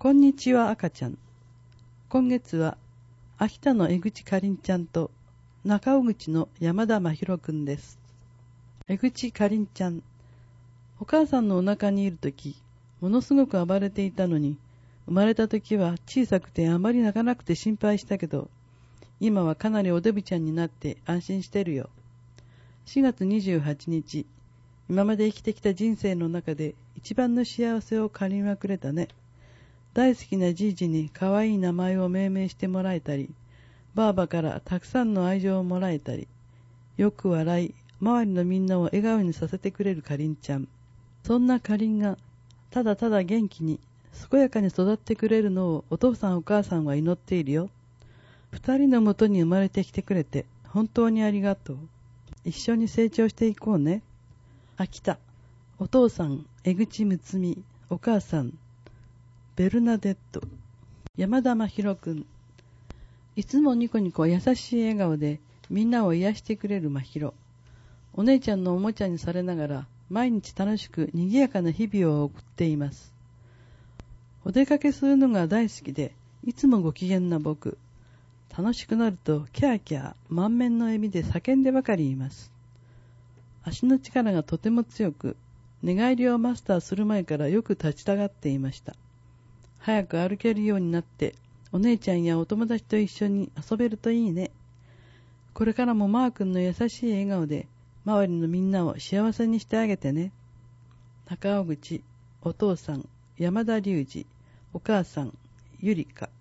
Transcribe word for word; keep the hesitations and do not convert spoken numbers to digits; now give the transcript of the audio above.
こんにちは赤ちゃん。今月は秋田の江口かりんちゃんと中尾口の山田真弘くんです。江口かりんちゃん、お母さんのお腹にいるとき、ものすごく暴れていたのに、生まれたときは小さくてあまり泣かなくて心配したけど、今はかなりおデブちゃんになって安心してるよ。しがつにじゅうはちにち、今まで生きてきた人生の中で一番の幸せをかりんはくれたね。大好きなじいじに可愛い名前を命名してもらえたり、ばあばからたくさんの愛情をもらえたり、よく笑い、周りのみんなを笑顔にさせてくれるかりんちゃん。そんなかりんが、ただただ元気に、健やかに育ってくれるのをお父さんお母さんは祈っているよ。二人のもとに生まれてきてくれて、本当にありがとう。一緒に成長していこうね。秋田、お父さん、江口むつみ、お母さん、ベルナデット、山田真弘くん。いつもニコニコ優しい笑顔でみんなを癒してくれる真弘。お姉ちゃんのおもちゃにされながら毎日楽しく賑やかな日々を送っています。お出かけするのが大好きでいつもご機嫌な僕。楽しくなるとキャーキャー満面の笑みで叫んでばかりいます。足の力がとても強く、寝返りをマスターする前からよく立ちたがっていました。早く歩けるようになって、お姉ちゃんやお友達と一緒に遊べるといいね。これからもマー君の優しい笑顔で、周りのみんなを幸せにしてあげてね。中尾口、お父さん、山田隆二、お母さん、ゆりか。